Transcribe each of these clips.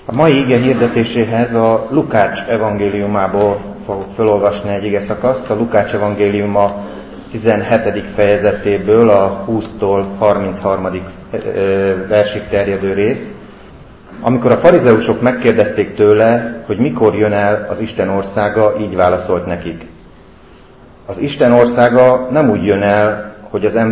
A mai ige hirdetéséhez a Lukács evangéliumából fogok felolvasni egy ige szakaszt, a Lukács evangéliuma 17. fejezetéből a 20-tól 33. versig terjedő rész. Amikor a farizeusok megkérdezték tőle, hogy mikor jön el az Isten országa, így válaszolt nekik. Az Isten országa nem úgy jön el, hogy az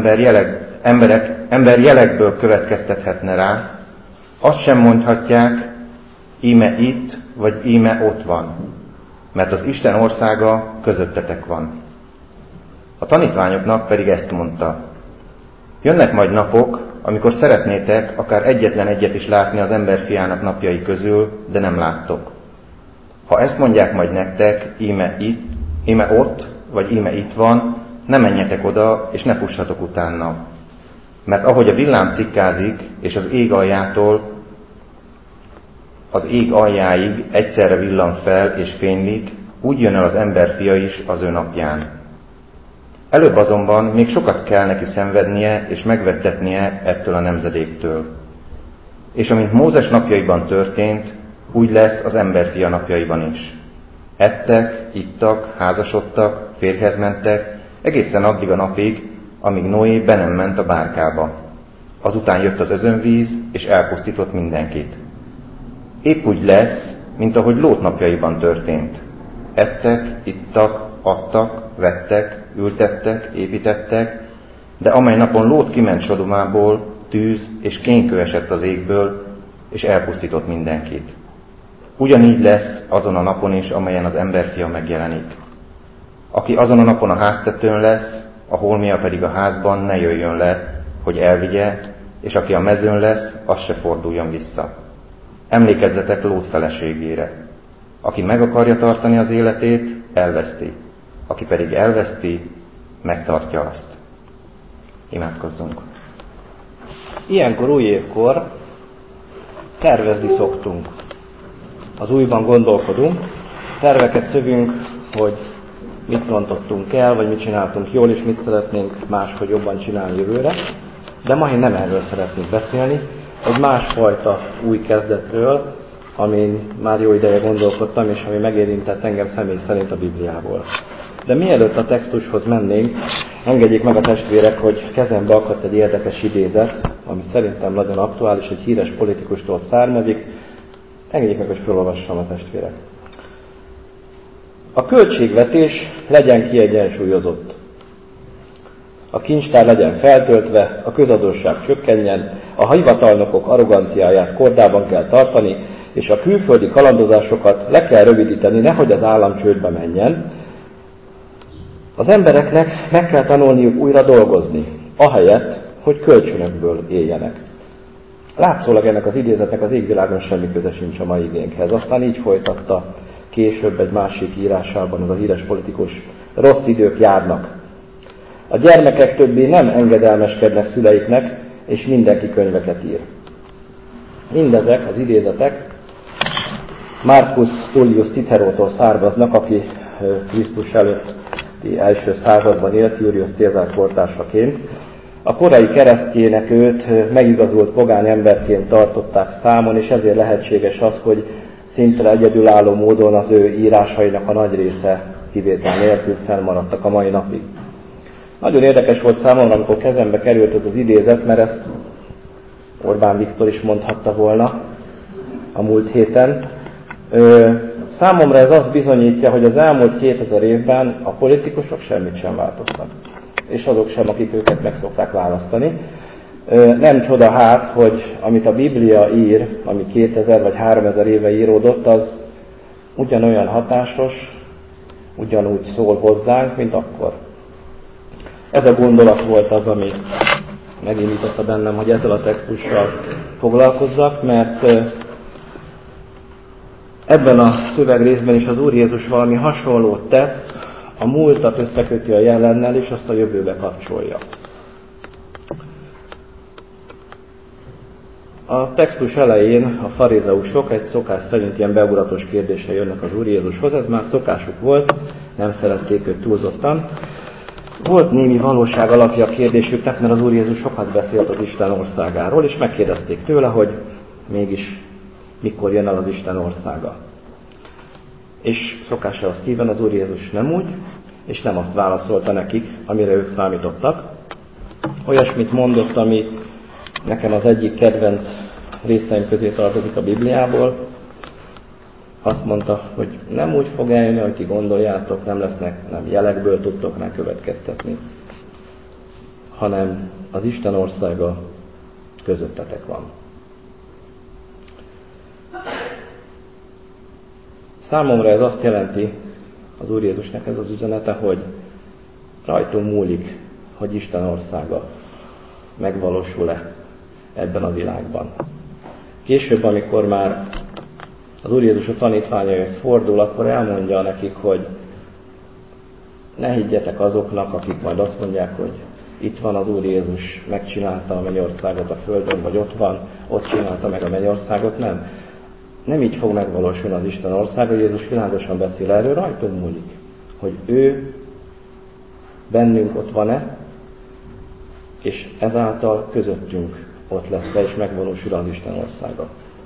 ember jelekből következtethetne rá, azt sem mondhatják, íme itt, vagy íme ott van, mert az Isten országa közöttetek van. A tanítványoknak pedig ezt mondta. Jönnek majd napok, amikor szeretnétek akár egyetlen egyet is látni az emberfiának napjai közül, de nem láttok. Ha ezt mondják majd nektek, íme ott, vagy íme itt van, ne menjetek oda, és ne fussatok utána. Mert ahogy a villám cikkázik, és az ég aljától az ég aljáig egyszerre villan fel és fénylik, úgy jön el az emberfia is az ő napján. Előbb azonban még sokat kell neki szenvednie és megvettetnie ettől a nemzedéktől. És amint Mózes napjaiban történt, úgy lesz az emberfia napjaiban is. Ettek, ittak, házasodtak, férjhez mentek, egészen addig a napig, amíg Noé be nem ment a bárkába. Azután jött az özönvíz, és elpusztított mindenkit. Épp úgy lesz, mint ahogy Lót napjaiban történt. Ettek, ittak, adtak, vettek, ültettek, építettek, de amely napon Lót kiment Sodomából, tűz és kénkő esett az égből, és elpusztított mindenkit. Ugyanígy lesz azon a napon is, amelyen az emberfia megjelenik. Aki azon a napon a háztetőn lesz, a holmia pedig a házban, ne jöjjön le, hogy elvigye, és aki a mezőn lesz, az se forduljon vissza. Emlékezzetek Lót feleségére. Aki meg akarja tartani az életét, elveszti. Aki pedig elveszti, megtartja azt. Imádkozzunk. Ilyenkor újévkor tervezni szoktunk. Az újban gondolkodunk, terveket szövünk, hogy mit rontottunk el, vagy mit csináltunk jól, és mit szeretnénk máshogy jobban csinálni jövőre. De ma én nem erről szeretnék beszélni, egy másfajta új kezdetről, amin már jó ideje gondolkodtam, és ami megérintett engem személy szerint a Bibliából. De mielőtt a textushoz mennénk, engedjék meg a testvérek, hogy kezembe akadt egy érdekes idézet, ami szerintem nagyon aktuális, egy híres politikustól származik. Engedjék meg, hogy felolvassam a testvérek. A költségvetés legyen kiegyensúlyozott. A kincstár legyen feltöltve, a közadósság csökkenjen, a hivatalnokok arroganciáját kordában kell tartani, és a külföldi kalandozásokat le kell rövidíteni, nehogy az állam csődbe menjen. Az embereknek meg kell tanulniuk újra dolgozni, ahelyett, hogy kölcsönökből éljenek. Látszólag ennek az idézetnek az égvilágon semmi köze sincs a mai igénkhez. Aztán így folytatta később egy másik írásában az a híres politikus: rossz idők járnak. A gyermekek többé nem engedelmeskednek szüleiknek, és mindenki könyveket ír. Mindezek az idézetek Marcus Tullius Cicerótól származnak, aki Krisztus előtti első században élt, Julius Cézár kortársaként. A korai keresztjének őt megigazult pogány emberként tartották számon, és ezért lehetséges az, hogy szinte egyedülálló módon az ő írásainak a nagy része kivétel nélkül fennmaradtak a mai napig. Nagyon érdekes volt számomra, amikor kezembe került ez az idézet, mert ezt Orbán Viktor is mondhatta volna a múlt héten. Számomra ez azt bizonyítja, hogy az elmúlt 2000 évben a politikusok semmit sem változtak. És azok sem, akik őket meg szokták választani. Nem csoda hát, hogy amit a Biblia ír, ami 2000 vagy 3000 éve íródott, az ugyanolyan hatásos, ugyanúgy szól hozzánk, mint akkor. Ez a gondolat volt az, ami megindította bennem, hogy ezzel a textussal foglalkozzak, mert ebben a szövegrészben is az Úr Jézus valami hasonlót tesz, a múltat összeköti a jelennel, és azt a jövőbe kapcsolja. A textus elején a farizeusok egy szokás szerint ilyen beugratós kérdéssel jönnek az Úr Jézushoz, ez már szokásuk volt, nem szerették őt túlzottan. Volt némi valóság alapja a kérdésüknek, mert az Úr Jézus sokat beszélt az Isten országáról, és megkérdezték tőle, hogy mégis mikor jön el az Isten országa. És szokásához híven az Úr Jézus nem úgy, és nem azt válaszolta nekik, amire ők számítottak. Olyasmit mondott, ami nekem az egyik kedvenc részeim közé tartozik a Bibliából. Azt mondta, hogy nem úgy fog eljönni, ahogy ti gondoljátok, nem lesznek, nem jelekből tudtok rá következtetni, hanem az Isten országa közöttetek van. Számomra ez azt jelenti, az Úr Jézusnak ez az üzenete, hogy rajtunk múlik, hogy Isten országa megvalósul-e ebben a világban. Később, amikor már az Úr Jézus a tanítványaihoz fordul, akkor elmondja nekik, hogy ne higgyetek azoknak, akik majd azt mondják, hogy itt van az Úr Jézus, megcsinálta a mennyországot a földön, vagy ott van, ott csinálta meg a mennyországot, nem. Nem így fog megvalósulni az Isten országa, Jézus világosan beszél erről, rajtunk múlik, hogy ő bennünk ott van-e, és ezáltal közöttünk ott lesz-e, és megvalósul az Isten országa.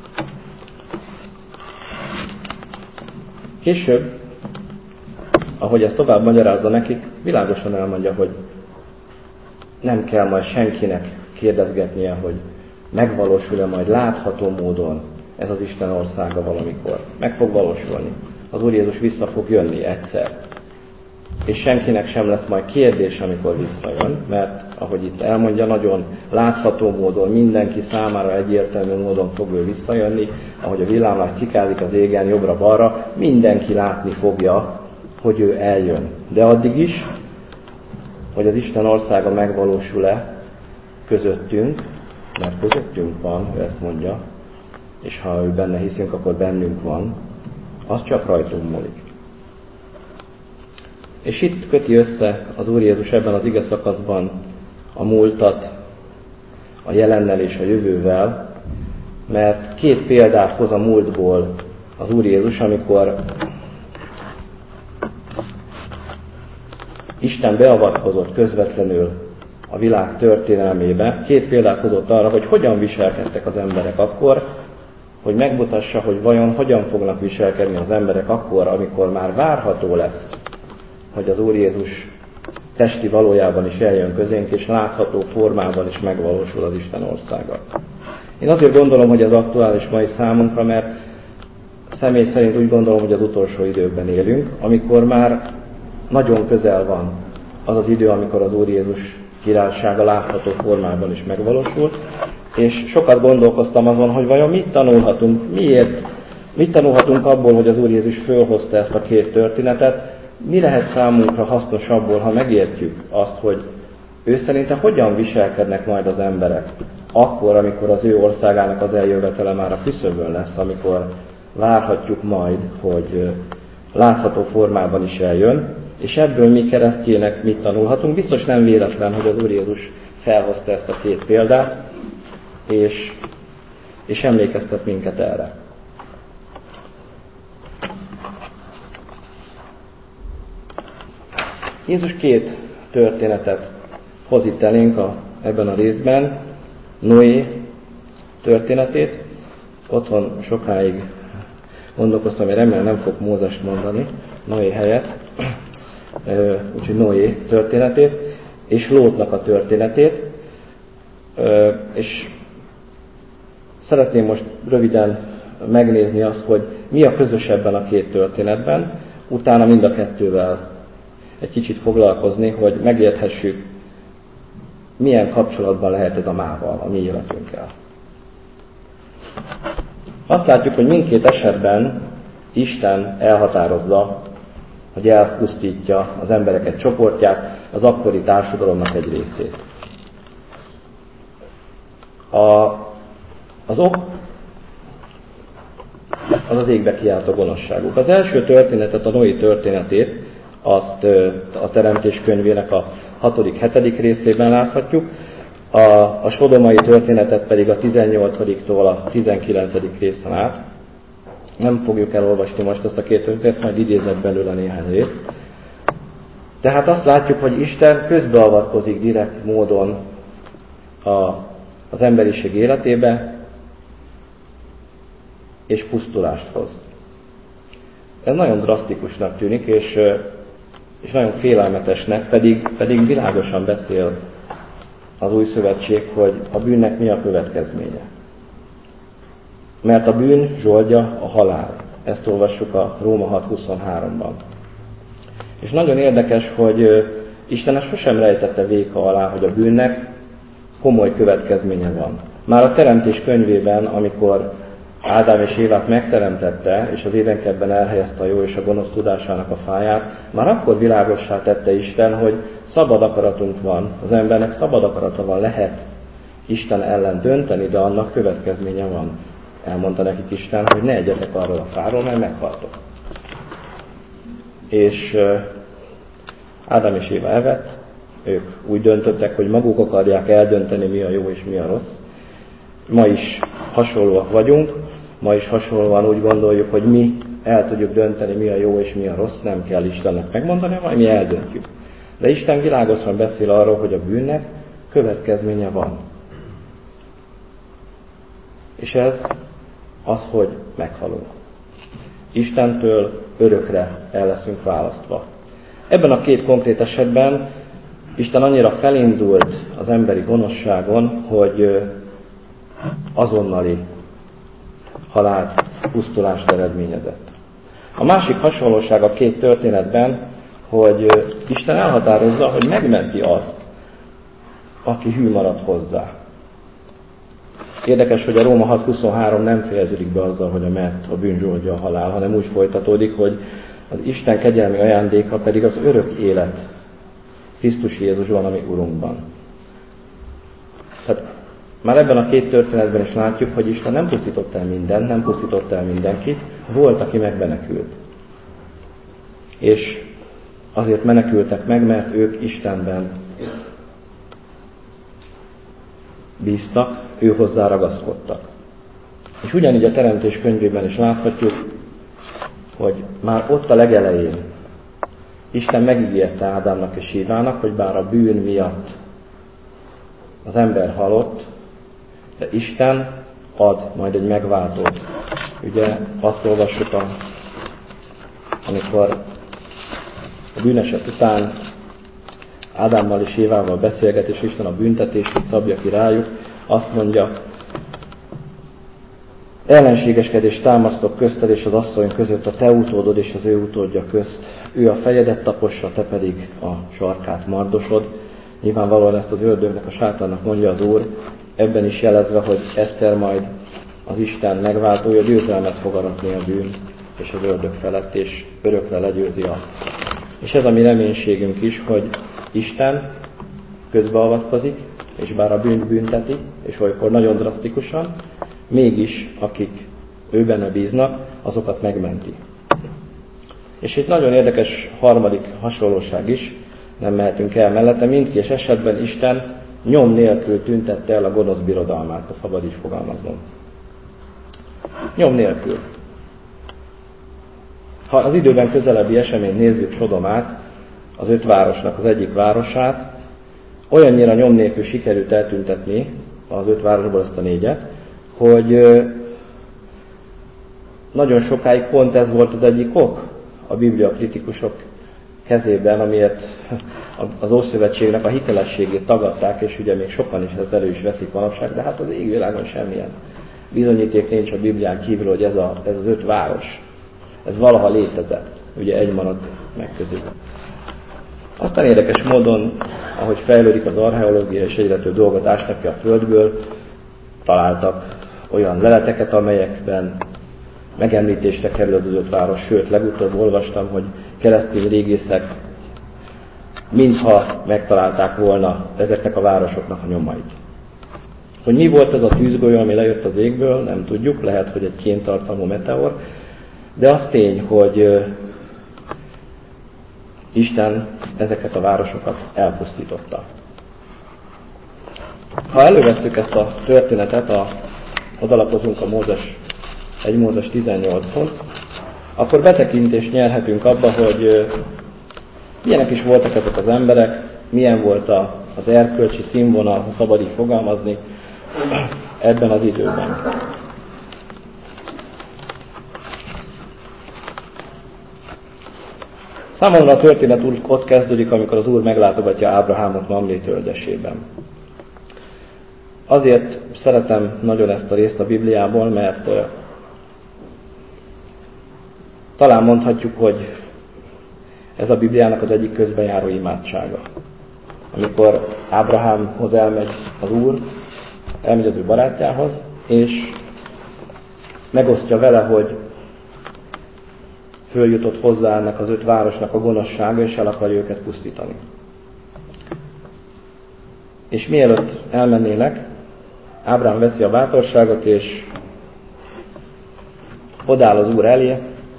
Később, ahogy ezt tovább magyarázza nekik, világosan elmondja, hogy nem kell majd senkinek kérdezgetnie, hogy megvalósul-e majd látható módon ez az Isten országa valamikor. Meg fog valósulni. Az Úr Jézus vissza fog jönni egyszer. És senkinek sem lesz majd kérdés, amikor visszajön, mert ahogy itt elmondja, nagyon látható módon, mindenki számára egyértelmű módon fog ő visszajönni, ahogy a villámlás cikázik az égen jobbra-balra, mindenki látni fogja, hogy ő eljön. De addig is, hogy az Isten országa megvalósul-e közöttünk, mert közöttünk van, ő ezt mondja, és ha ő benne hiszünk, akkor bennünk van, az csak rajtunk múlik. És itt köti össze az Úr Jézus ebben az ige szakaszban a múltat, a jelennel és a jövővel, mert két példát hoz a múltból az Úr Jézus, amikor Isten beavatkozott közvetlenül a világ történelmébe. Két példát hozott arra, hogy hogyan viselkedtek az emberek akkor, hogy megmutassa, hogy vajon hogyan fognak viselkedni az emberek akkor, amikor már várható lesz, hogy az Úr Jézus testi valójában is eljön közénk, és látható formában is megvalósul az Isten országa. Én azért gondolom, hogy ez aktuális mai számunkra, mert személy szerint úgy gondolom, hogy az utolsó időkben élünk, amikor már nagyon közel van az az idő, amikor az Úr Jézus királysága látható formában is megvalósul, és sokat gondolkoztam azon, hogy vajon mit tanulhatunk, mit tanulhatunk abból, hogy az Úr Jézus fölhozta ezt a két történetet, mi lehet számunkra hasznos abból, ha megértjük azt, hogy ő szerinte hogyan viselkednek majd az emberek, akkor, amikor az ő országának az eljövetele már a küszöbön lesz, amikor várhatjuk majd, hogy látható formában is eljön, és ebből mi keresztjének mit tanulhatunk. Biztos nem véletlen, hogy az Úr Jézus felhozta ezt a két példát, és emlékeztet minket erre. Jézus két történetet hoz itt elénk ebben a részben, Noé történetét. Otthon sokáig gondolkoztam, hogy remélem nem fog Mózest mondani Noé helyett, úgyhogy Noé történetét, és Lótnak a történetét, és szeretném most röviden megnézni azt, hogy mi a közös ebben a két történetben, utána mind a kettővel egy kicsit foglalkozni, hogy megérthessük, milyen kapcsolatban lehet ez a mával, a mi életünkkel. Azt látjuk, hogy mindkét esetben Isten elhatározza, hogy elpusztítja az emberek egy csoportját, az akkori társadalomnak egy részét. Az ok az égbe kiáltó gonoszságuk. Az első történetet, a Noé történetét, azt a Teremtés könyvének a 6.-7. részében láthatjuk, a sodomai történetet pedig a 18-tól a 19. részen át. Nem fogjuk elolvasni most ezt a két történetet, majd idézek belőle néhány részt. Tehát azt látjuk, hogy Isten közbeavatkozik direkt módon az emberiség életébe, és pusztulást hoz. Ez nagyon drasztikusnak tűnik, és nagyon félelmetesnek, pedig világosan beszél az Új Szövetség, hogy a bűnnek mi a következménye. Mert a bűn zsoldja a halál. Ezt olvassuk a Róma 6.23-ban. És nagyon érdekes, hogy Isten sosem rejtette véka alá, hogy a bűnnek komoly következménye van. Már a Teremtés könyvében, amikor Ádám és Évát megteremtette, és az édenkertben elhelyezte a jó és a gonosz tudásának a fáját, már akkor világossá tette Isten, hogy szabad akaratunk van, az embernek szabad akarata van, lehet Isten ellen dönteni, de annak következménye van. Elmondta nekik Isten, hogy ne egyetek arról a fáról, mert meghaltok. És Ádám és Éva evett, ők úgy döntöttek, hogy maguk akarják eldönteni, mi a jó és mi a rossz. Ma is hasonlóak vagyunk, ma is hasonlóan úgy gondoljuk, hogy mi el tudjuk dönteni, mi a jó és mi a rossz, nem kell Istennek megmondani, majd mi eldöntjük. De Isten világosan beszél arról, hogy a bűnnek következménye van. És ez az, hogy meghalunk. Istentől örökre el leszünk választva. Ebben a két konkrét esetben Isten annyira felindult az emberi gonoszságon, hogy azonnali halált, pusztulást eredményezett. A másik hasonlóság a két történetben, hogy Isten elhatározza, hogy megmenti azt, aki hű marad hozzá. Érdekes, hogy a Róma 6.23 nem fejeződik be azzal, hogy a bűn zsoldja a halál, hanem úgy folytatódik, hogy az Isten kegyelmi ajándéka pedig az örök élet Krisztus Jézusban, ami Urunkban. Tehát már ebben a két történetben is látjuk, hogy Isten nem pusztított el mindent, nem pusztított el mindenkit, volt, aki megmenekült. És azért menekültek meg, mert ők Istenben bíztak, ő hozzá ragaszkodtak. És ugyanígy a Teremtés könyvében is láthatjuk, hogy már ott a legelején Isten megígérte Ádámnak és Évának, hogy bár a bűn miatt az ember halott, de Isten ad majd egy megváltót. Ugye azt olvassuk, amikor a bűneset után Ádámmal és Évával beszélget, és Isten a büntetést szabja ki rájuk, azt mondja, ellenségeskedést támasztok közted és az asszony között, a te utódod és az ő utódja közt. Ő a fejedet tapossa, te pedig a sarkát mardosod. Nyilvánvalóan ezt az ördögnek, a sátánnak mondja az Úr, ebben is jelezve, hogy egyszer majd az Isten megváltója győzelmet fog aratni a bűn és az ördög felett, és örökre legyőzi azt. És ez a mi reménységünk is, hogy Isten közbeavatkozik, és bár a bűnt bünteti, és olykor nagyon drasztikusan, mégis akik őbenne bíznak, azokat megmenti. És egy nagyon érdekes harmadik hasonlóság is, nem mehetünk el mellette, mindkét esetben Isten nyom nélkül tüntette el a gonosz birodalmát, ha szabad így fogalmaznom. Nyom nélkül. Ha az időben közelebbi eseményt nézzük, Sodomát, az 5 városnak az egyik városát, olyannyira nyom nélkül sikerült eltüntetni az 5 városból ezt a 4-et, hogy nagyon sokáig pont ez volt az egyik ok a bibliakritikusok kezében, amiért az Ószövetségnek a hitelességét tagadták, és ugye még sokan is ezt elő is veszik manapság, de hát az égvilágon semmilyen bizonyíték nincs a Biblián kívül, hogy ez az 5 város, ez valaha létezett. Ugye egy maradt meg közül. Aztán érdekes módon, ahogy fejlődik az archeológia, és egyre több dolgot ásnak ki a földből, találtak olyan leleteket, amelyekben megemlítésre kerül az 5 város, sőt, legutóbb olvastam, hogy keresztény régészek mintha megtalálták volna ezeknek a városoknak a nyomait. Hogy mi volt ez a tűzgolyó, ami lejött az égből, nem tudjuk, lehet, hogy egy kéntartalmú meteor, de az tény, hogy Isten ezeket a városokat elpusztította. Ha elővesszük ezt a történetet, odalapozunk a 1 Mózes 18-hoz, akkor betekintést nyerhetünk abba, hogy milyenek is voltak ezek az emberek, milyen volt az erkölcsi színvonal, ha szabad így fogalmazni, ebben az időben. Számomra a történet ott kezdődik, amikor az Úr meglátogatja Ábrahámot Mamré tölgyesében. Azért szeretem nagyon ezt a részt a Bibliából, mert talán mondhatjuk, hogy ez a Bibliának az egyik közbenjáró imádsága. Amikor Ábrahámhoz elmegy az Úr, elmegy az ő barátjához, és megosztja vele, hogy följutott hozzá ennek az 5 városnak a gonoszsága, és el akarja őket pusztítani. És mielőtt elmennének, Ábrahám veszi a bátorságot, és odáll az Úr elé,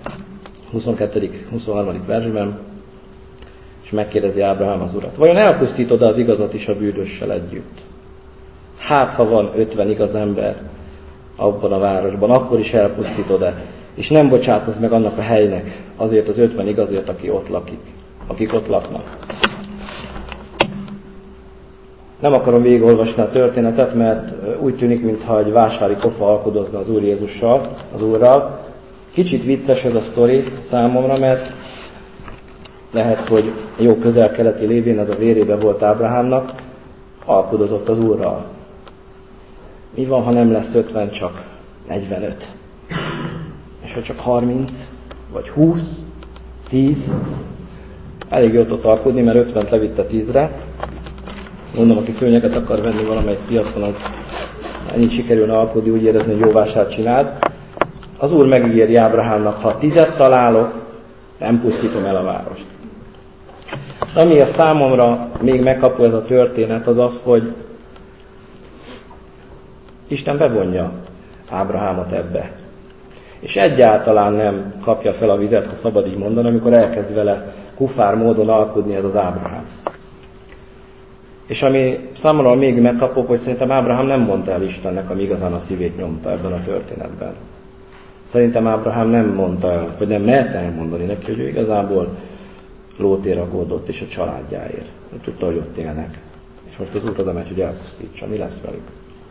22.-23. versben, és megkérdezi Ábrahám az Urat: vajon elpusztítod az igazat is a bűnössel együtt? Hát, ha van 50 igaz ember abban a városban, akkor is elpusztítod-e, és nem bocsátod meg annak a helynek azért az 50 igazért, akik ott laknak. Nem akarom végigolvasni a történetet, mert úgy tűnik, mintha egy vásári kofa alkudozna az Úr Jézussal, az Úrral. Kicsit vicces ez a sztori számomra, mert lehet, hogy jó közel-keleti lévén ez a vérébe volt Ábrahámnak, alkudozott az Úrral. Mi van, ha nem lesz 50, csak 45? És ha csak 30, vagy 20, 10? Elég jót ott alkudni, mert 50-t levitte 10-re. Mondom, aki szőnyeget akar venni valamelyik piacon, az ennyit sikerülne alkudni, úgy érezni, hogy jó vásárt csinált. Az Úr megígéri Ábrahámnak: ha 10-et találok, nem pusztítom el a várost. Ami a számomra még megkapó ez a történet, az az, hogy Isten bevonja Ábrahámot ebbe. És egyáltalán nem kapja fel a vizet, ha szabad így mondani, amikor elkezd vele kufár módon alkudni ez az Ábrahám. És ami számomra még megkapóbb, hogy szerintem Ábrahám nem mondta el Istennek, ami igazán a szívét nyomta ebben a történetben. Szerintem Ábrahám nem mondta el, vagy nem merte elmondani neki, hogy ő igazából Lótért aggódott és a családjáért. Ő tudta, hogy ott élnek. És most az Úr oda megy, hogy elpusztítsa. Mi lesz velük?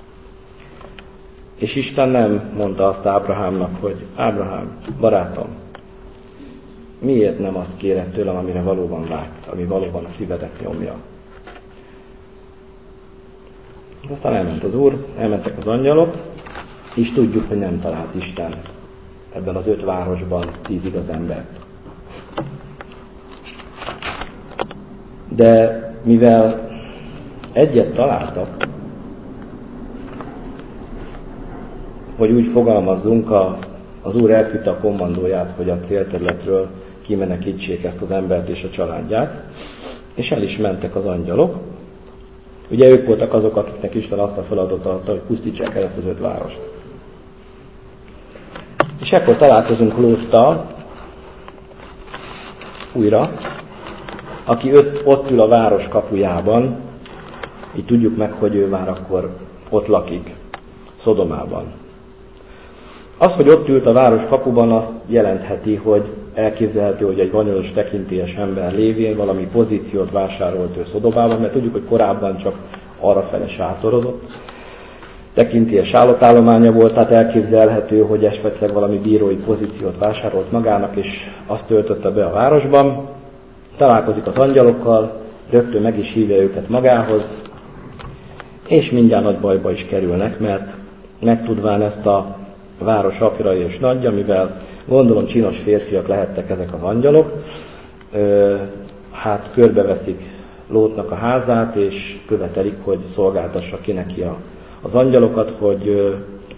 És Isten nem mondta azt Ábrahámnak, hogy Ábrahám, barátom, miért nem azt kéred tőlem, amire valóban vágysz, ami valóban a szívedet nyomja? Aztán elment az Úr, elmentek az angyalok, és tudjuk, hogy nem talált Isten ebben az 5 városban 10 igaz embert. De mivel egyet találtak, hogy úgy fogalmazzunk, az Úr elküldte a kommandóját, hogy a célterületről kimenekítsék ezt az embert és a családját, és el is mentek az angyalok. Ugye ők voltak azok, akiknek Isten azt a feladatot adta, hogy pusztítsák el ezt az 5 várost. És ekkor találkozunk Lóttal újra, aki ott ül a város kapujában, így tudjuk meg, hogy ő már akkor ott lakik, Szodomában. Az, hogy ott ült a város kapuban, azt jelentheti, hogy elképzelhető, hogy egy vanyolos tekintélyes ember lévén valami pozíciót vásárolt ő Szodomában, mert tudjuk, hogy korábban csak arrafele sátorozott. Tekintélyes állatállománya volt, tehát elképzelhető, hogy esetleg valami bírói pozíciót vásárolt magának, és azt töltötte be a városban. Találkozik az angyalokkal, rögtön meg is hívja őket magához, és mindjárt nagy bajba is kerülnek, mert megtudván ezt a város apja és nagyja, mivel gondolom csinos férfiak lehettek ezek az angyalok, hát körbeveszik Lótnak a házát, és követelik, hogy szolgáltassa ki neki az angyalokat, hogy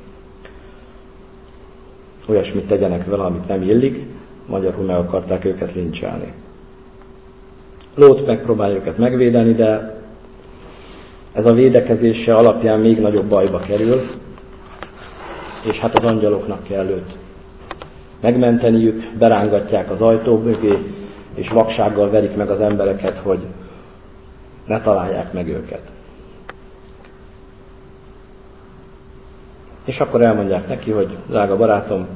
olyasmit tegyenek vele, amit nem illik, magyarul meg akarták őket lincselni. Lót megpróbálja őket megvédeni, de ez a védekezése alapján még nagyobb bajba kerül, és hát az angyaloknak kell őt megmenteniük, berángatják az ajtó mögé, és vaksággal verik meg az embereket, hogy ne találják meg őket. És akkor elmondják neki, hogy drága barátom,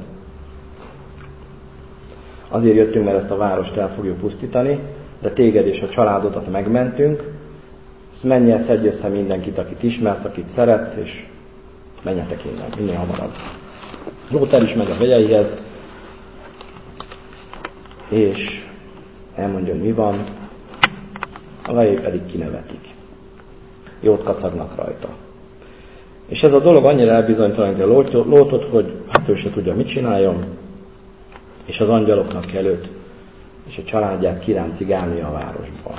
azért jöttünk, mert ezt a várost el fogjuk pusztítani, de téged és a családodat megmentünk, menj el, szedj össze mindenkit, akit ismersz, akit szeretsz, és menjetek innen, minél hamarabb. Lót el is megy a vegyeihez, és elmondja, hogy mi van, a vejé pedig kinevetik. Jót kacagnak rajta. És ez a dolog annyira elbizonytalanítja Lótot, hogy hát ő se tudja, mit csináljon, és az angyaloknak kell őt és a családját kiráncigálni a városba.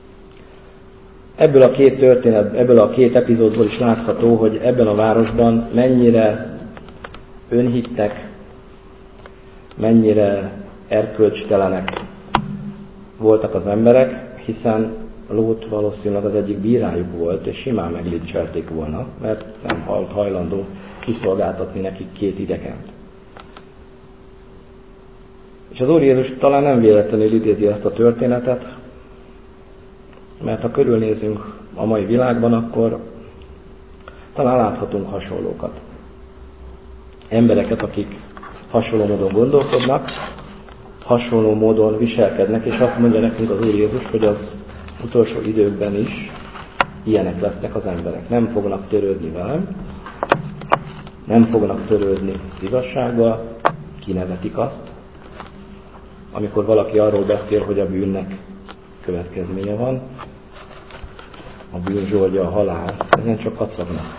Ebből a két epizódból is látható, hogy ebben a városban mennyire önhittek, mennyire erkölcstelenek voltak az emberek, hiszen Lót valószínűleg az egyik bírájuk volt, és simán meglincselték volna, mert nem volt hajlandó kiszolgáltatni nekik két idegent. És az Úr Jézus talán nem véletlenül idézi ezt a történetet, mert ha körülnézünk a mai világban, akkor talán láthatunk hasonlókat. Embereket, akik hasonló módon gondolkodnak, hasonló módon viselkednek, és azt mondja nekünk az Úr Jézus, hogy az utolsó időkben is ilyenek lesznek az emberek. Nem fognak törődni velem, nem fognak törődni az igazsággal, kinevetik azt, amikor valaki arról beszél, hogy a bűnnek következménye van, a bűn zsoldja a halál, ezen csak kacagnak.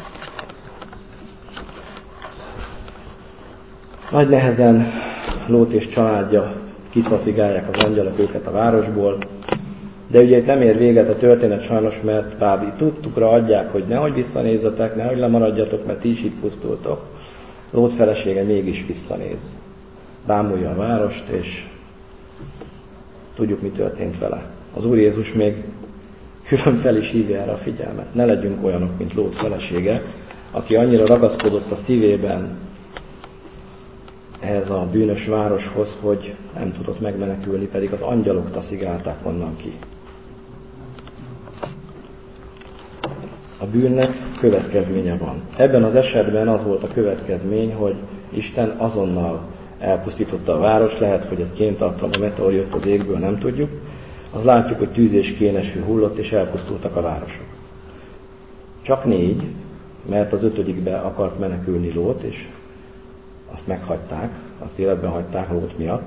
Nagy nehezen Lót és családja kiszafigálják az angyalok őket a városból, de ugye itt nem ér véget a történet sajnos, mert bár tudtukra adják, hogy nehogy visszanézzetek, nehogy lemaradjatok, mert ti is itt pusztultok. Lót felesége mégis visszanéz. Bámulja a várost, és tudjuk, mi történt vele. Az Úr Jézus még külön fel is hívja erre a figyelmet. Ne legyünk olyanok, mint Lót felesége, aki annyira ragaszkodott a szívében ehhez a bűnös városhoz, hogy nem tudott megmenekülni, pedig az angyalok taszigálták onnan ki. A bűnnek következménye van. Ebben az esetben az volt a következmény, hogy Isten azonnal elpusztította a város, lehet, hogy egy kéntartalmú meteor jött az égből, nem tudjuk. Az látjuk, hogy tűz és kénesű hullott, és elpusztultak a városok. Csak 4, mert az 5. akart menekülni Lót, és azt meghagyták, azt életben hagyták Lót miatt.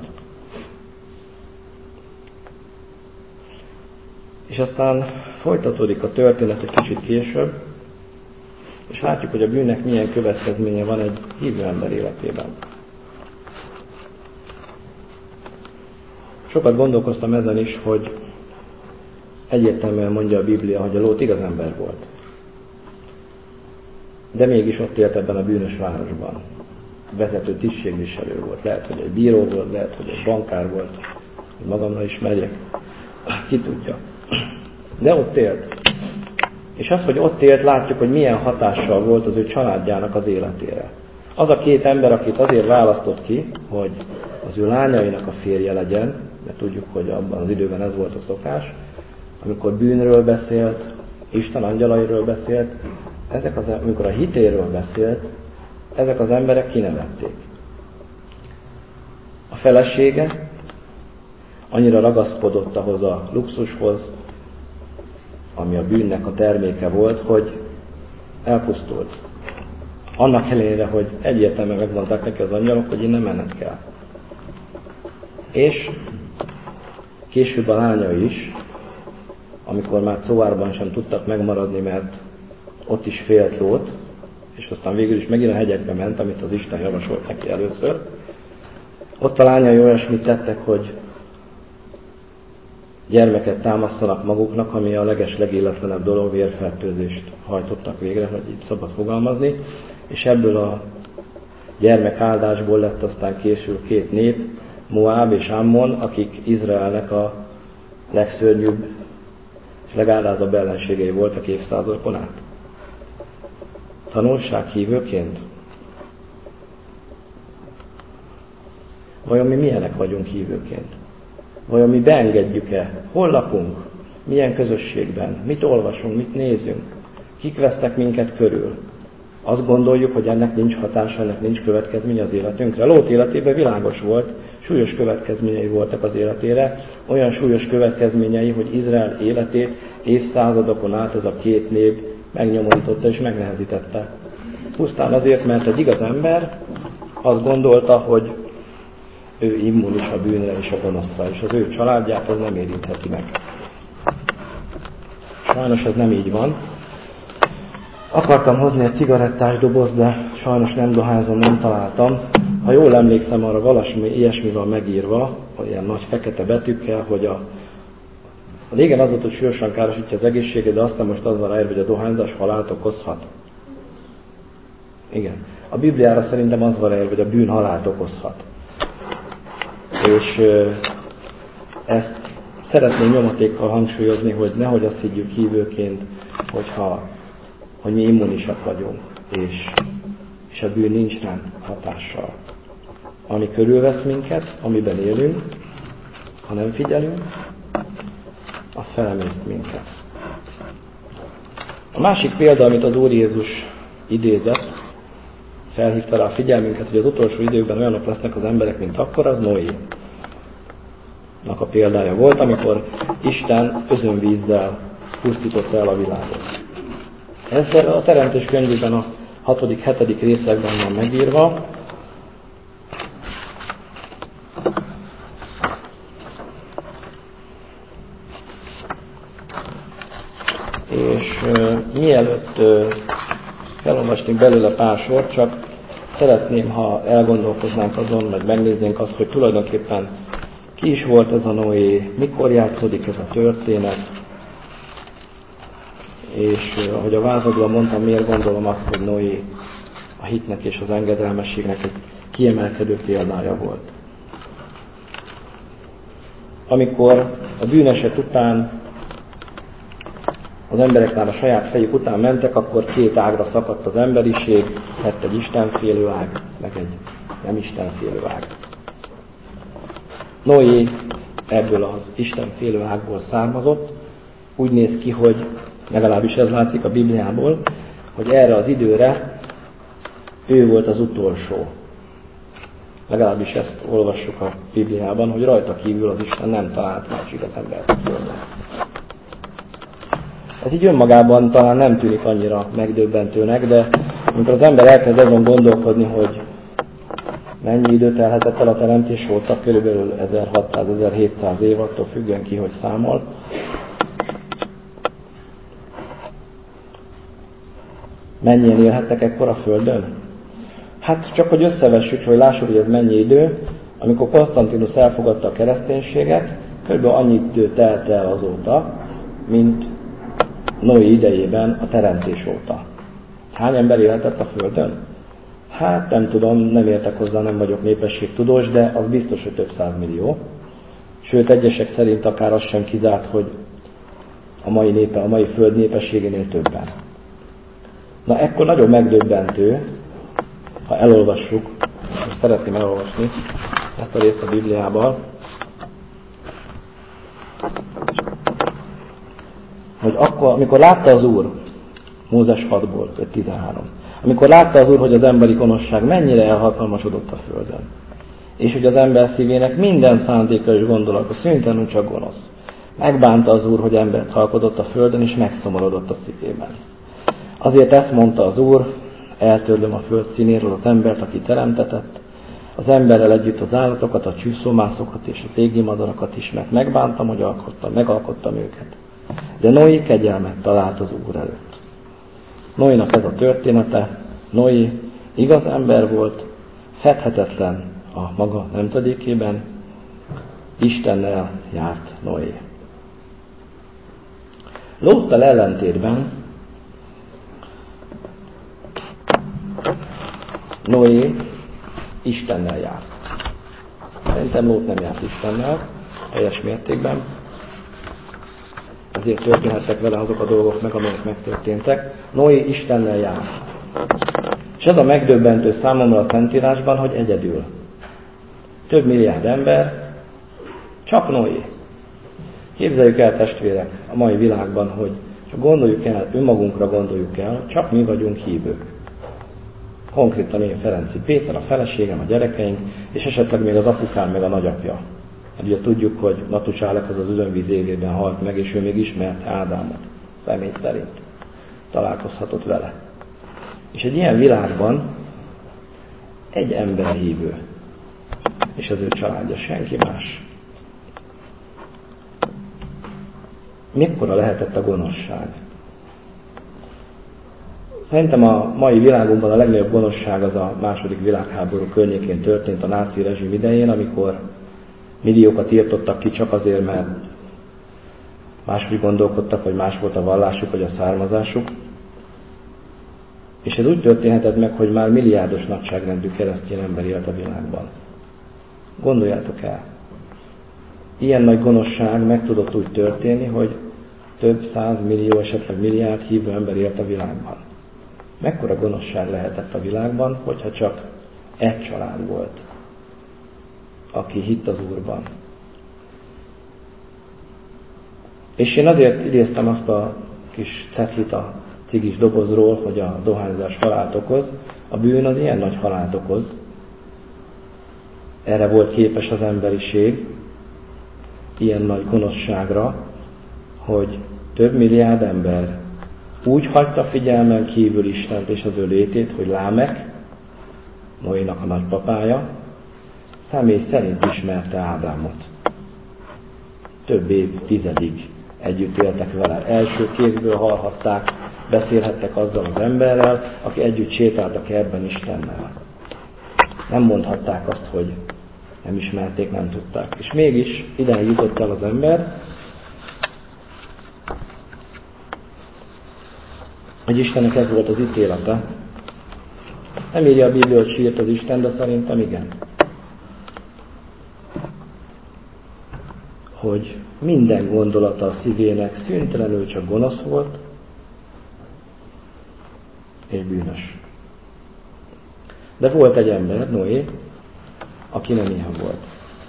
És aztán folytatódik a történet egy kicsit később, és látjuk, hogy a bűnnek milyen következménye van egy hívő ember életében. Sokat gondolkoztam ezen is, hogy egyértelműen mondja a Biblia, hogy a Lót igaz ember volt. De mégis ott élt ebben a bűnös városban. Vezető tisztségviselő volt. Lehet, hogy egy bíró volt, lehet, hogy egy bankár volt. Hogy magamra is megyek. Ki tudja. De ott élt. És az, hogy ott élt, látjuk, hogy milyen hatással volt az ő családjának az életére. Az a 2 ember, akit azért választott ki, hogy az ő lányainak a férje legyen, mert tudjuk, hogy abban az időben ez volt a szokás, amikor bűnről beszélt, Isten angyalairól beszélt, amikor a hitéről beszélt, ezek az emberek kinevették. A felesége annyira ragaszkodott ahhoz a luxushoz, ami a bűnnek a terméke volt, hogy elpusztult. Annak ellenére, hogy egyértelműen megmondták neki az angyalok, hogy innen menned kell. És később a lányai is, amikor már Cóárban sem tudtak megmaradni, mert ott is félt Lót, és aztán végül is megint a hegyekbe ment, amit az Isten javasolt neki először. Ott a lányai olyasmit tettek, hogy gyermeket támasztanak maguknak, ami a legilletlenebb dolog, vérfertőzést hajtottak végre, hogy így szabad fogalmazni, és ebből a gyermekáldásból lett aztán később 2 nép, Moáb és Ammon, akik Izraelnek a legszörnyűbb és legálázabb ellenségei voltak évszázadokon át. Tanulság hívőként? Vajon mi milyenek vagyunk hívőként? Vajon mi beengedjük-e? Hol lakunk? Milyen közösségben? Mit olvasunk? Mit nézünk? Kik vesznek minket körül? Azt gondoljuk, hogy ennek nincs hatása, ennek nincs következménye az életünkre. Lót életében világos volt, súlyos következményei voltak az életére, olyan súlyos következményei, hogy Izrael életét évszázadokon át ez a 2 nép megnyomorította és megnehezítette. Pusztán azért, mert egy igaz ember azt gondolta, hogy ő immunis a bűnre és a gonoszra, és az ő családját ez nem érintheti meg. Sajnos ez nem így van. Akartam hozni egy cigarettás dobozt, de sajnos nem dohányzom, nem találtam. Ha jól emlékszem, arra valami ilyesmi van megírva, olyan nagy fekete betűkkel, hogy a régen az volt, hogy súlyosan károsítja az egészséget, de aztán most az van ráírva, hogy a dohányzás halált okozhat. Igen. A Bibliára szerintem az van ráírva, hogy a bűn halált okozhat. És ezt szeretném nyomatékkal hangsúlyozni, hogy nehogy azt higgyük hívőként, hogy mi immunisak vagyunk, és a bűn nincs ránk hatással. Ami körülvesz minket, amiben élünk, ha nem figyelünk, az felemészt minket. A másik példa, amit az Úr Jézus idézett, felhívta rá a figyelmünket, hogy az utolsó időkben olyanok lesznek az emberek, mint akkor, az Noénak a példája volt, amikor Isten özönvízzel pusztította el a világot. Ez a Teremtés könyvében a 6.-7. részekben van megírva. És mielőtt felolvasnék belőle pár sort, csak szeretném, ha elgondolkoznánk azon, meg megnéznénk azt, hogy tulajdonképpen ki is volt ez a Noé, mikor játszódik ez a történet, és ahogy a vázadban mondtam, miért gondolom azt, hogy Noé a hitnek és az engedelmességnek egy kiemelkedő példája volt. Amikor a bűneset után az emberek már a saját fejük után mentek, akkor két ágra szakadt az emberiség, lett egy istenfélő ág, meg egy nem istenfélő ág. Noé ebből az istenfélő ágból származott, úgy néz ki, hogy legalábbis ez látszik a Bibliából, hogy erre az időre ő volt az utolsó. Legalábbis ezt olvassuk a Bibliában, hogy rajta kívül az Isten nem talált más igaz embert a földön. Ez így önmagában talán nem tűnik annyira megdöbbentőnek, de amikor az ember elkezd azon gondolkodni, hogy mennyi idő telhetett el a teremtés óta, körülbelül 1600-1700 év, attól függően ki, hogy számol. Mennyien élhettek ekkor a Földön? Hát csak, hogy összevessük, hogy lássuk, hogy ez mennyi idő. Amikor Konstantinus elfogadta a kereszténységet, kb. Annyi idő telt el azóta, mint Noé idejében a teremtés óta. Hány ember élhetett a Földön? Hát nem tudom, nem értek hozzá, nem vagyok népességtudós, de az biztos, hogy több százmillió. Sőt, egyesek szerint akár az sem kizárt, hogy a mai Föld népességénél többen. Na, ekkor nagyon megdöbbentő, ha elolvassuk, most szeretném elolvasni ezt a részt a Bibliában, hogy akkor, amikor látta az Úr, Mózes 6-ból, 5.13, amikor látta az Úr, hogy az emberi gonoszság mennyire elhatalmasodott a Földön, és hogy az ember szívének minden szándéka és gondolata szüntelenül csak gonosz, megbánta az Úr, hogy embert alkotott a Földön, és megszomorodott a szívében. Azért ezt mondta az Úr, eltörlöm a föld színéről az embert, aki teremtetett, az emberrel együtt az állatokat, a csűszómászokat és az égi madarakat is, mert megbántam, hogy megalkottam őket. De Noé kegyelmet talált az Úr előtt. Noénak ez a története. Noé igaz ember volt, fedhetetlen a maga nemzedékében, Istennel járt Noé. Lóttal ellentétben Noé Istennel járt. Szerintem Lót nem járt Istennel teljes mértékben. Ezért történhettek vele azok a dolgok meg, amelyek megtörténtek. Noé Istennel járt. És ez a megdöbbentő számomra a Szentírásban, hogy egyedül. Több milliárd ember, csak Noé. Képzeljük el, testvérek, a mai világban, hogy csak gondoljuk el, önmagunkra gondoljuk el, csak mi vagyunk hívők. Konkrétan én, Ferenci Péter, a feleségem, a gyerekeink, és esetleg még az apukám, meg a nagyapja. Ugye tudjuk, hogy Matucsálek az özönvíz évében halt meg, és ő még ismerte Ádámot, személy szerint. Találkozhatott vele. És egy ilyen világban egy ember hívő. és az ő családja, senki más. Mekkora lehetett a gonoszság? Szerintem a mai világunkban a legnagyobb gonoszság az a második világháború környékén történt a náci rezsim idején, amikor milliókat írtottak ki csak azért, mert máshogy gondolkodtak, vagy más volt a vallásuk, vagy a származásuk. És ez úgy történhetett meg, hogy már milliárdos nagyságrendű keresztény ember élt a világban. Gondoljátok el, ilyen nagy gonoszság meg tudott úgy történni, hogy több 100 millió, esetleg milliárd hívő ember élt a világban. Mekkora gonoszság lehetett a világban, hogyha csak egy család volt, aki hitt az Úrban. És én azért idéztem azt a kis cetlit a cigis dobozról, hogy a dohányzás halált okoz. A bűn az ilyen nagy halált okoz. Erre volt képes az emberiség, ilyen nagy gonoszságra, hogy több milliárd ember úgy hagyta figyelmen kívül Istent és az ő létét, hogy Lámek, Noénak a nagypapája, személy szerint ismerte Ádámot. Több évtizedig együtt éltek vele. Első kézből hallhatták, beszélhettek azzal az emberrel, aki együtt sétált a kertben Istennel. Nem mondhatták azt, hogy nem ismerték, nem tudták. És mégis ide jutott el az ember, hogy Istennek ez volt az ítélete. Nem írja a Biblia, hogy sírt az Isten, de szerintem igen. Hogy minden gondolata a szívének szüntelenül csak gonosz volt, és bűnös. De volt egy ember, Noé, aki nem ilyen volt.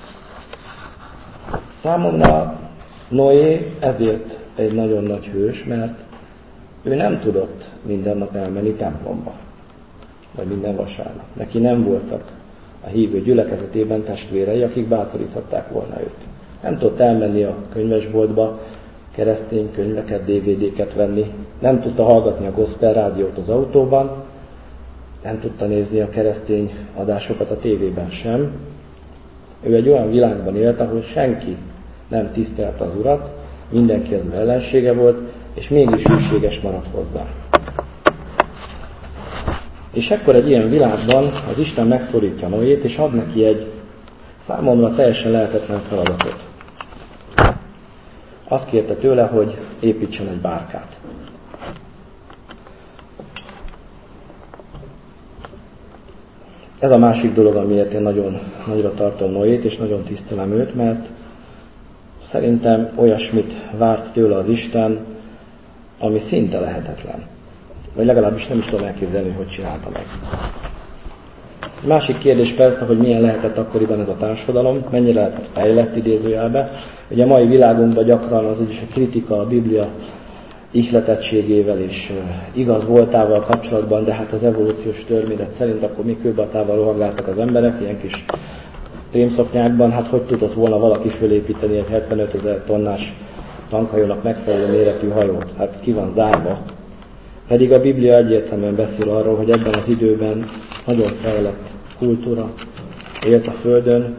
Számomra Noé ezért egy nagyon nagy hős, mert ő nem tudott minden nap elmenni templomba, vagy minden vasárnap. Neki nem voltak a hívő gyülekezetében testvérei, akik bátoríthatták volna őt. Nem tudott elmenni a könyvesboltba, keresztény könyveket, DVD-ket venni, nem tudta hallgatni a gospel rádiót az autóban, nem tudta nézni a keresztény adásokat a tévében sem. Ő egy olyan világban élt, ahol senki nem tisztelte az Urat, mindenki az ellensége volt, és mégis hűséges maradt hozzá. És ekkor egy ilyen világban az Isten megszólítja Noét, és ad neki egy számomra teljesen lehetetlen feladatot. Azt kérte tőle, hogy építsen egy bárkát. Ez a másik dolog, amiért én nagyon nagyra tartom Noét, és nagyon tisztelem őt, mert szerintem olyasmit várt tőle az Isten, ami szinte lehetetlen. Vagy legalábbis nem is tudom elképzelni, hogy csinálta meg. Másik kérdés persze, hogy milyen lehetett akkoriban ez a társadalom, mennyire lehetett fejlett idézőjelbe. Ugye a mai világunkban gyakran az is a kritika a Biblia ihletettségével és igaz voltával kapcsolatban, de hát az evolúciós törvényzet szerint akkor még kőbaltával rohangáltak az emberek, ilyen kis rémszoknyákban, hát hogy tudott volna valaki fölépíteni egy 75 000 tonnás tankhajónak megfelelő méretű hajót? Hát ki van zárva. Pedig a Biblia egyértelműen beszél arról, hogy ebben az időben nagyon fejlett kultúra élt a Földön.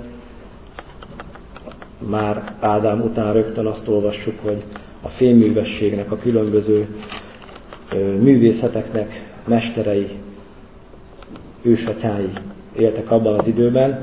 Már Ádám után rögtön azt olvassuk, hogy a fémművességnek, a különböző művészeteknek mesterei, ősatyái éltek abban az időben.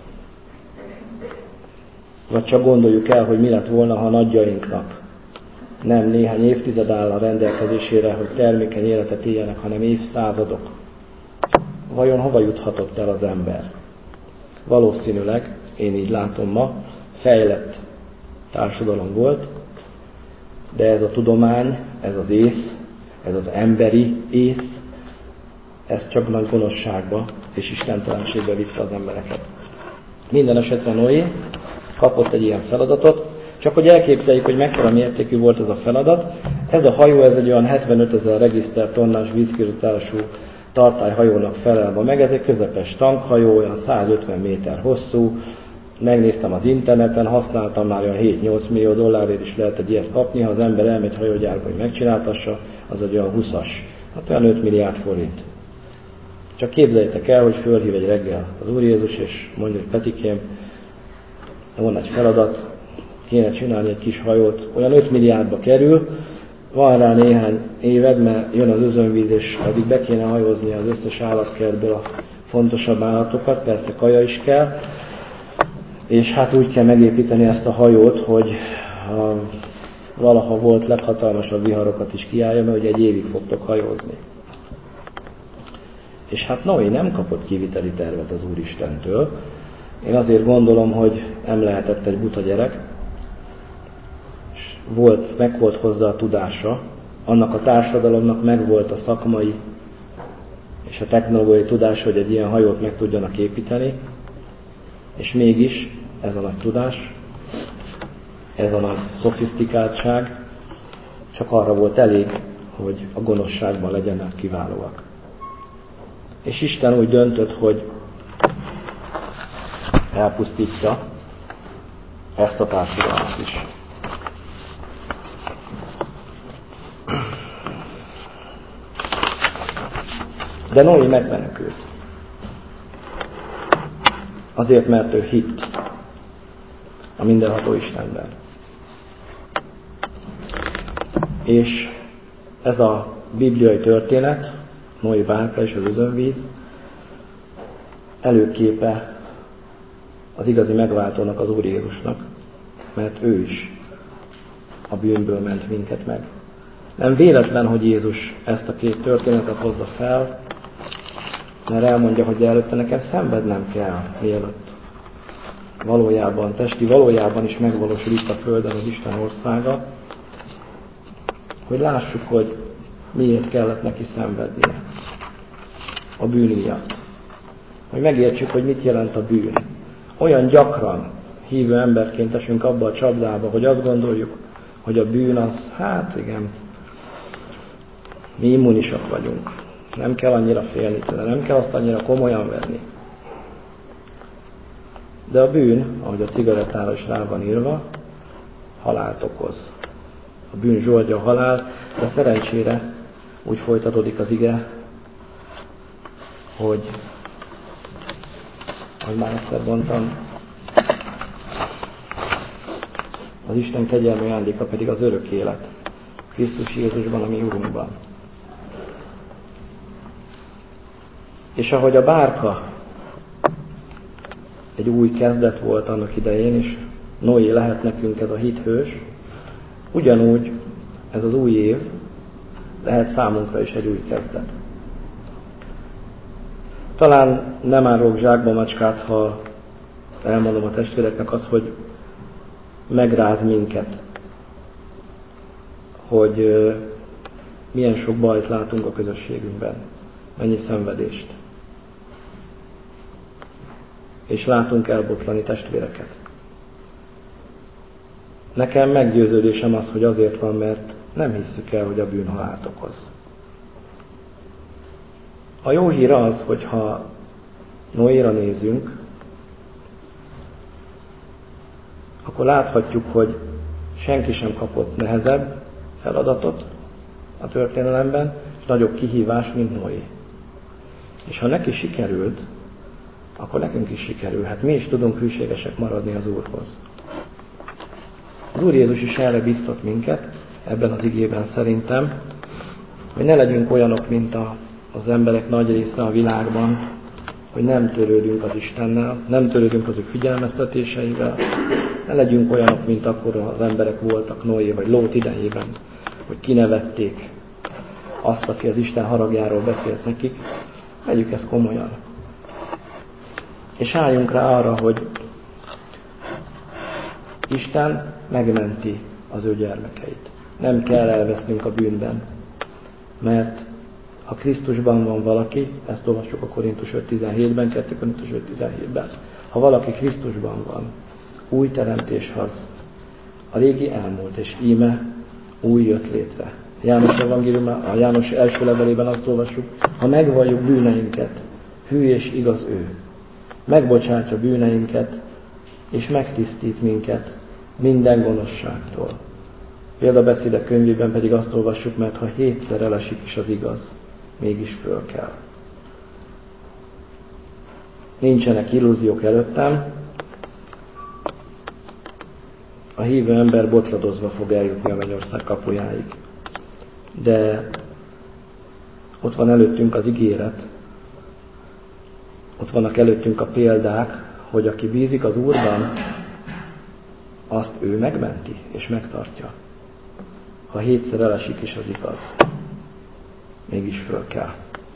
Vagy csak gondoljuk el, hogy mi lett volna, ha nagyjainknak nem néhány évtized áll a rendelkezésére, hogy termékeny életet éljenek, hanem évszázadok. Vajon hova juthatott el az ember? Valószínűleg, én így látom ma, fejlett társadalom volt, de ez a tudomány, ez az ész, ez az emberi ész, ez csak nagy gonoszságba és istentelenségbe vitte az embereket. Minden esetre Noé kapott egy ilyen feladatot, csak hogy elképzeljük, hogy mekkora mértékű volt ez a feladat. Ez a hajó, ez egy olyan 75 000 regiszter tonnás vízkirutású tartályhajónak felelve meg. Ez egy közepes tankhajó, olyan 150 méter hosszú. Megnéztem az interneten, használtam már olyan 7-8 millió dollárért is lehet egy ilyet kapni. Ha az ember elmegy hajógyárba, hogy megcsináltassa, az egy olyan 20-as. Hát olyan 5 milliárd forint. Csak képzeljétek el, hogy fölhív egy reggel az Úr Jézus, és mondja, hogy Petikém, van egy feladat, kéne csinálni egy kis hajót, olyan 5 milliárdba kerül, van rá néhány éved, mert jön az özönvíz, és addig be kéne hajózni az összes állatkertből a fontosabb állatokat, persze kaja is kell, és hát úgy kell megépíteni ezt a hajót, hogy valaha volt leghatalmasabb viharokat is kiállja, mert ugye egy évig fogtok hajózni. És hát Noé nem kapott kiviteli tervet az Úristentől. Én azért gondolom, hogy nem lehetett egy buta gyerek, és meg volt hozzá a tudása, annak a társadalomnak megvolt a szakmai és a technológiai tudása, hogy egy ilyen hajót meg tudjanak építeni, és mégis ez a nagy tudás, ez a nagy szofisztikáltság csak arra volt elég, hogy a gonoszságban legyenek kiválóak. És Isten úgy döntött, hogy elpusztítja ezt a társadalmat is. De Noé megmenekült. Azért, mert ő hitt a mindenható Istenben. És ez a bibliai történet, Noé bárka és az özönvíz előképe az igazi megváltónak, az Úr Jézusnak, mert ő is a bűnből ment minket meg. Nem véletlen, hogy Jézus ezt a két történetet hozza fel, mert elmondja, hogy előtte nekem szenvednem kell, mielőtt valójában, testi valójában is megvalósul itt a földön az Isten országa, hogy lássuk, hogy miért kellett neki szenvednie a bűn miatt. Hogy megértsük, hogy mit jelent a bűn. Olyan gyakran hívő emberként esünk abba a csapdába, hogy azt gondoljuk, hogy a bűn az, hát igen, mi immunisak vagyunk. Nem kell annyira félni tőle, nem kell azt annyira komolyan venni. De a bűn, ahogy a cigarettára is rá van írva, halált okoz. A bűn zsoldja a halál, de szerencsére úgy folytatódik az ige, hogy már egyszer mondtam, az Isten kegyelmi ajándéka pedig az örök élet. Krisztus Jézusban, a mi Urunkban. És ahogy a bárka egy új kezdet volt annak idején, és Noé lehet nekünk ez a hithős, ugyanúgy ez az új év lehet számunkra is egy új kezdet. Talán nem árulok zsákba macskát, ha elmondom a testvéreknek azt, hogy megráz minket, hogy milyen sok bajt látunk a közösségünkben, mennyi szenvedést. És látunk elbotlani testvéreket. Nekem meggyőződésem az, hogy azért van, mert nem hisszük el, hogy a bűn halált okoz. A jó hír az, hogyha Noéra nézünk, akkor láthatjuk, hogy senki sem kapott nehezebb feladatot a történelemben, és nagyobb kihívás, mint Noé. És ha neki sikerült, akkor nekünk is sikerülhet. Mi is tudunk hűségesek maradni az Úrhoz. Az Úr Jézus is erre biztat minket, ebben az igében szerintem, hogy ne legyünk olyanok, mint az emberek nagy része a világban, hogy nem törődünk az Istennel, nem törődünk az ő figyelmeztetéseivel, ne legyünk olyanok, mint akkor az emberek voltak Noé vagy Lót idejében, hogy kinevették azt, aki az Isten haragjáról beszélt nekik. Vegyük ezt komolyan. És álljunk rá arra, hogy Isten megmenti az ő gyermekeit. Nem kell elvesznünk a bűnben, mert ha Krisztusban van valaki, ezt olvassuk a Korintus 5.17-ben, 2 Korintus 5.17-ben, ha valaki Krisztusban van, új teremtés az. A régi elmúlt, és íme új jött létre. János evangéliumban, a János első levelében azt olvassuk, ha megvalljuk bűneinket, hű és igaz ő. Megbocsátja bűneinket, és megtisztít minket minden gonoszságtól. Példabeszédek könyvében pedig azt olvassuk, mert ha 7-szer elesik is az igaz, mégis föl kell. nincsenek illúziók előttem, a hívő ember botladozva fog eljutni a mennyország kapujáig. De ott van előttünk az ígéret, ott vannak előttünk a példák, hogy aki bízik az Úrban, azt ő megmenti és megtartja. Ha 7-szer elesik is, az igaz. Mégis föl kell.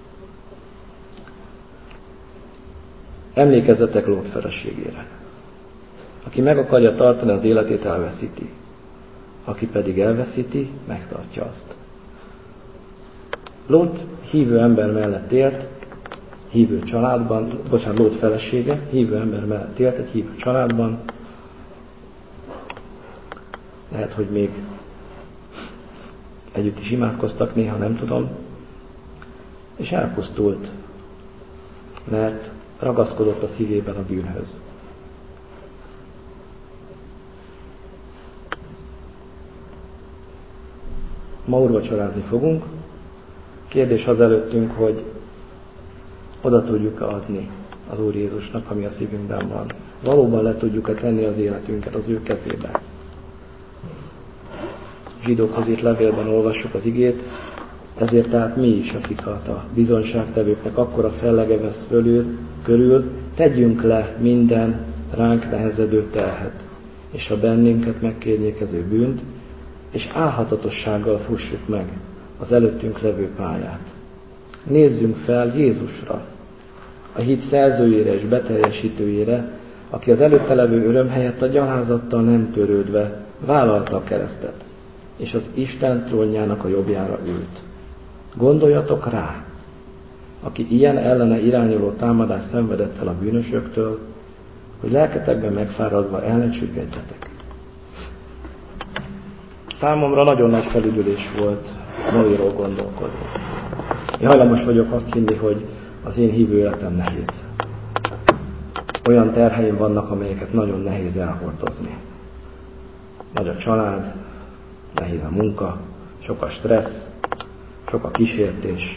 Emlékezzetek Lót feleségére. Aki meg akarja tartani az életét, elveszíti. Aki pedig elveszíti, megtartja azt. Lót hívő ember mellett élt, hívő családban, Lót felesége, hívő ember mellett élt egy hívő családban. Lehet, hogy még együtt is imádkoztak, néha nem tudom. És elpusztult, mert ragaszkodott a szívében a bűnhöz. Ma úrvacsorázni fogunk. Kérdés az előttünk, hogy oda tudjuk-e adni az Úr Jézusnak, ami a szívünkben van. Valóban le tudjuk-e tenni az életünket az ő kezébe. Zsidókhoz írt levélben olvassuk az igét, ezért tehát mi is, akiket a bizonyságtevőknek akkora fellege vesz körül, tegyünk le minden ránk nehezedő terhet, és a bennünket megkérnyékező bűnt, és álhatatossággal fussuk meg az előttünk levő pályát. Nézzünk fel Jézusra, a hit szerzőjére és beteljesítőjére, aki az előtte levő öröm helyett a gyalázattal nem törődve vállalta a keresztet, és az Isten trónjának a jobbjára ült. Gondoljatok rá, aki ilyen ellene irányuló támadást szenvedett el a bűnösöktől, hogy lelketekben megfáradva el ne csüggedjetek. Számomra nagyon nagy felüdülés volt Noéról gondolkodni. Én hajlamos vagyok azt hinni, hogy az én hívő életem nehéz. Olyan terheim vannak, amelyeket nagyon nehéz elhordozni. Nagy a család, nehéz a munka, sok a stressz, sok a kísértés.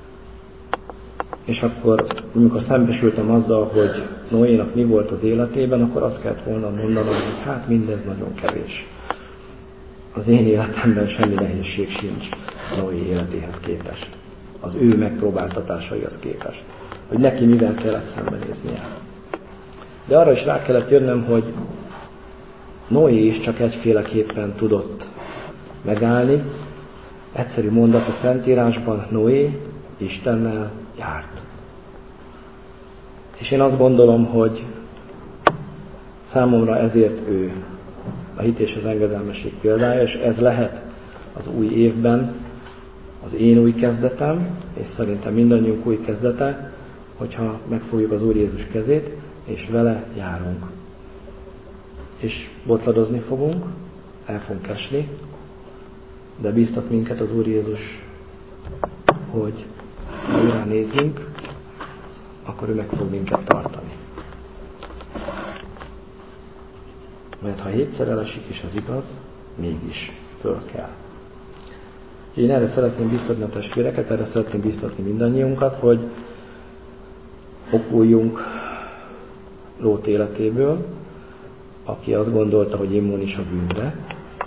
És akkor, amikor szembesültem azzal, hogy Noénak mi volt az életében, akkor azt kellett volna mondanom, hogy hát mindez nagyon kevés. Az én életemben semmi nehézség sincs Noé életéhez képest. Az ő megpróbáltatásaihoz képest. Hogy neki mivel kellett szembenéznie. De arra is rá kellett jönnöm, hogy Noé is csak egyféleképpen tudott megállni. Egyszerű mondat a Szentírásban, Noé Istennel járt. És én azt gondolom, hogy számomra ezért ő a hit és az engedelmesség példája, és ez lehet az új évben az én új kezdetem, és szerintem mindannyiunk új kezdete, hogyha megfogjuk az Úr Jézus kezét, és vele járunk. És botladozni fogunk, el fogunk esni, de bíztat minket az Úr Jézus, hogy ha őrá nézzünk, akkor ő meg fog minket tartani. Mert ha 7-szer elesik is az igaz, mégis föl kell. Én erre szeretném biztatni a testvéreket, erre szeretném biztatni mindannyiunkat, hogy okuljunk Lót életéből, aki azt gondolta, hogy immunis a bűnre,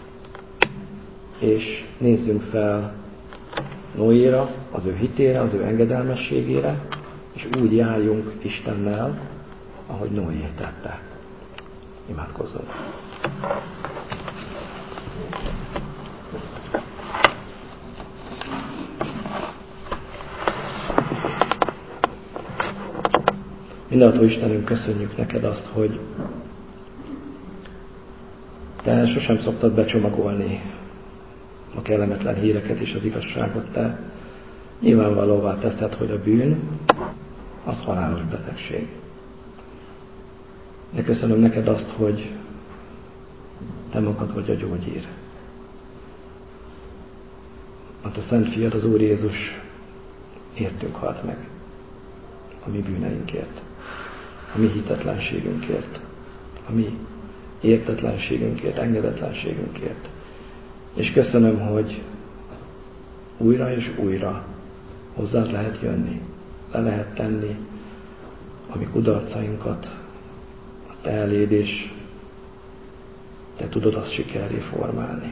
és nézzünk fel Noéra, az ő hitére, az ő engedelmességére, és úgy járjunk Istennel, ahogy Noé tette. Imádkozzunk! Mindenható Istenünk, köszönjük neked azt, hogy te sosem szoktad becsomagolni a kellemetlen híreket és az igazságot. Te nyilvánvalóvá teszed, hogy a bűn az halálos betegség. De köszönöm neked azt, hogy te magad vagy a gyógyír. A te szent fiad, az Úr Jézus értünk halt meg. A mi bűneinkért, a mi hitetlenségünkért, a mi értetlenségünkért, engedetlenségünkért. És köszönöm, hogy újra és újra hozzád lehet jönni, le lehet tenni a mi kudarcainkat a Te eléd, és Te tudod azt sikerré formálni.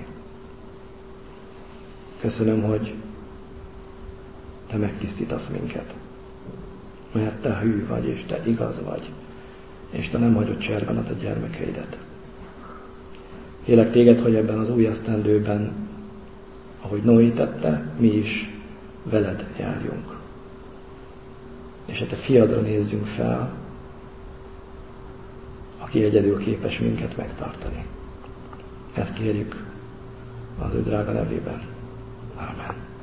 Köszönöm, hogy Te megtisztítasz minket, mert Te hű vagy, és Te igaz vagy, és Te nem hagyod cserben a Te gyermekeidet. Kérlek Téged, hogy ebben az új esztendőben, ahogy Noé tette, mi is veled járjunk. És a Te fiadra nézzünk fel, aki egyedül képes minket megtartani. Ezt kérjük az ő drága nevében. Amen.